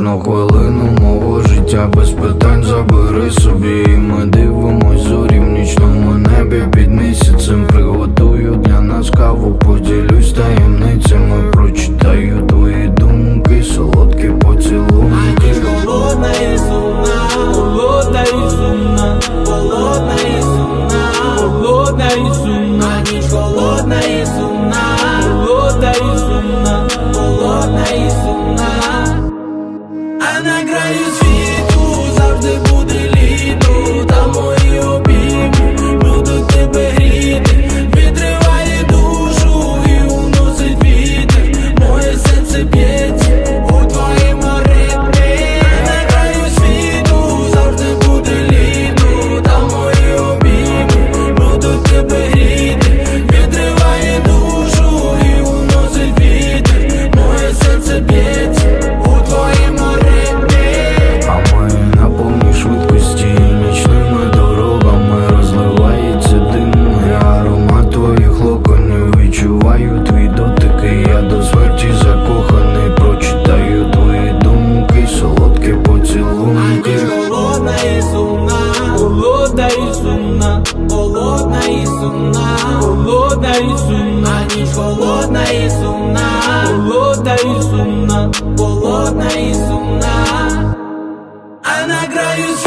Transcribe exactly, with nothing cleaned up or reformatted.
кожну хвилину мого життя без питань забери собі. І ми дивимось зорі в нічному небі під місяцем. Приготую для нас каву, поділюсь таємницями, прочитаю твої думки, солодкі поцілунки. Холодна і сумна, холодна і сумна, холодна і сумна, холодна і сумна, ніч холодна і сумна, холодна і сумна, холодна і сумна. А на краю світу завжди буде літо, там мої обійми будуть тебе гріти. Відриває душу і уносить вітер, моє серце б'ється у твоєму ритмі. А на краю світу завжди буде літо, там мої обійми будуть тебе гріти. Відриває душу і уносить вітер, моє серце б'ється у твоєму ритмі. А ми на повній швидкості нічними дорогами, розливається дим і аромат твоїх локонів. Відчуваю твій дотик, і я до смерті закоханий, прочитаю твої думки, солодкі поцілунки. Холодна і сумна, холодна і сумна, холодна і сумна, холодна і сумна, ніч холодна і сумна, холодна і сумна, холодна і сумна. А на краю